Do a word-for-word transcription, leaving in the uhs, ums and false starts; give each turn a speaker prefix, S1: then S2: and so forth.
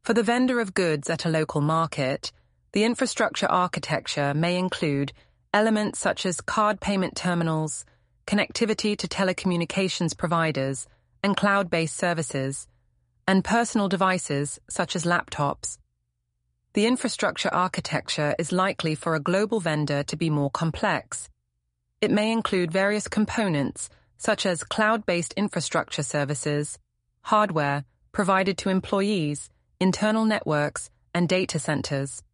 S1: For the vendor of goods at a local market, the infrastructure architecture may include elements such as card payment terminals, connectivity to telecommunications providers and cloud-based services, and personal devices such as laptops. The infrastructure architecture is likely for a global vendor to be more complex. It may include various components such as cloud-based infrastructure services, hardware provided to employees, internal networks, and data centers.